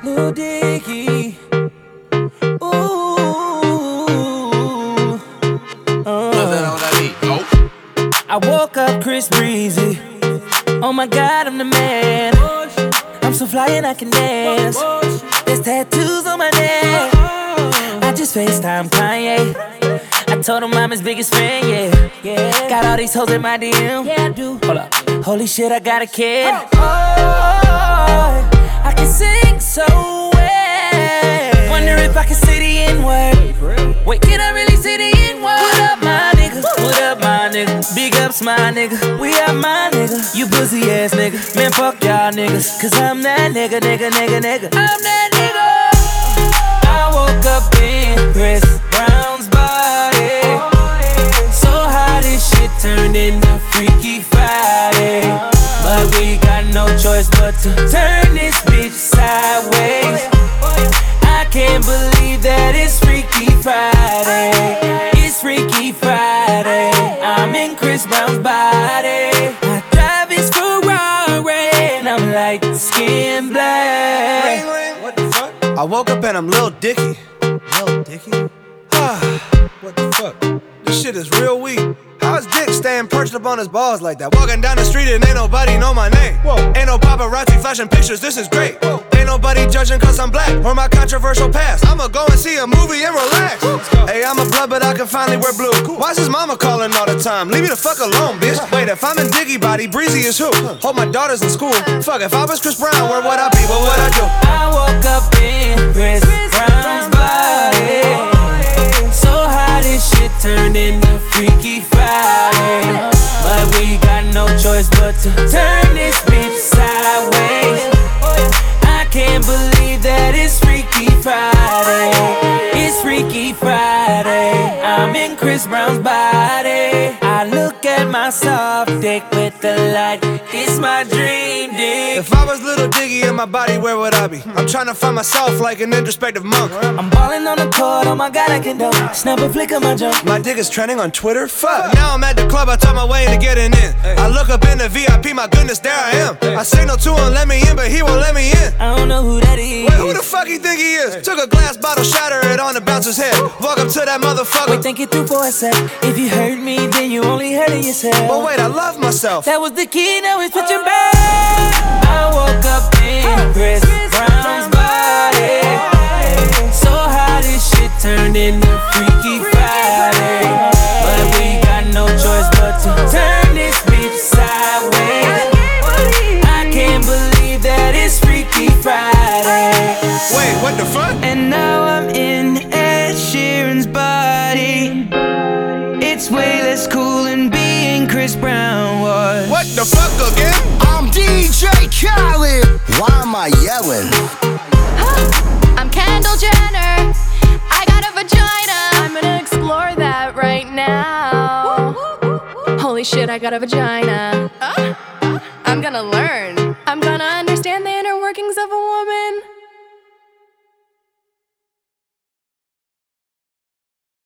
Lil Dicky. Ooh. I woke up Chris Breezy. Oh my God, I'm the man. I'm so fly and I can dance. There's tattoos on my neck. I just FaceTime Kanye. I told him I'm his biggest fan, yeah. Got all these hoes in my DM. Yeah, I do. Hold up. Holy shit, I got a kid. Oh, I can sing so well. Wonder if I can say the N-word. Wait, can I really say the N-word? What up, my nigga? What up, my nigga? Big ups, my nigga. We are my nigga. You pussy ass nigga. Man, fuck y'all niggas. Cause I'm that nigga. I'm that nigga. I woke up in Chris Brown's body. So how this shit turned into Freaky Friday. But we got no choice but to turn this bitch sideways. I can't believe that it's Freaky Friday. It's Freaky Friday. I'm in Chris Brown's body. I drive his Ferrari and I'm like skin black. What the fuck? I woke up and I'm Lil Dicky. Lil Dicky? What the fuck? This shit is real weak. How is Dick staying perched up on his balls like that? Walking down the street and ain't nobody know my name. Whoa. Ain't no paparazzi flashing pictures, this is great. Whoa. Ain't nobody judging cause I'm black or my controversial past. I'ma go and see a movie and relax. Hey, I'm a blood but I can finally wear blue. Why's his mama calling all the time? Leave me the fuck alone, bitch. Wait, if I'm in Diggy body, Breezy is who? Hold my daughters in school. Fuck, if I was Chris Brown, where would I be? What would I do? I woke up in Chris Brown's body. So how this shit turned into Freaky Friday. But we got no choice but to turn this bitch sideways. I can't believe that it's Freaky Friday. It's Freaky Friday. I'm in Chris Brown's body. I look at my soft dick with the light. It's my dream dick. If I was Little Diggy in my body, where would I be? I'm trying to find myself like an introspective monk. I'm balling on the court, oh my God, I can do. Snap a flick of my jump. My dick is trending on Twitter, fuck. Now I'm at the club, I talk my way into getting in. I look up in the VIP, my goodness, there I am. I signal to him, let me in, but he won't let me in. I don't know who that is. Wait, who the fuck you think he is? Took a glass bottle, shatter it on the bouncer's head. Walk up to that motherfucker. Wait, think it through for a sec. If you hurt me, then you only hurting yourself. But wait, I love myself. That was the key, now it's switching back. I woke up in Chris Brown's body. So how this shit turned into Freaky Friday. But we got no choice but to turn this bitch sideways. I can't believe that it's Freaky Friday. Wait, what the fuck? And now I'm in Ed Sheeran's body. It's way less cool than being Chris Brown was. What the fuck again? I'm DJ Khaled. Why am I yelling? I'm Kendall Jenner. I got a vagina. I'm gonna explore that right now. Holy shit, I got a vagina. I'm gonna learn. I'm gonna understand the inner workings of a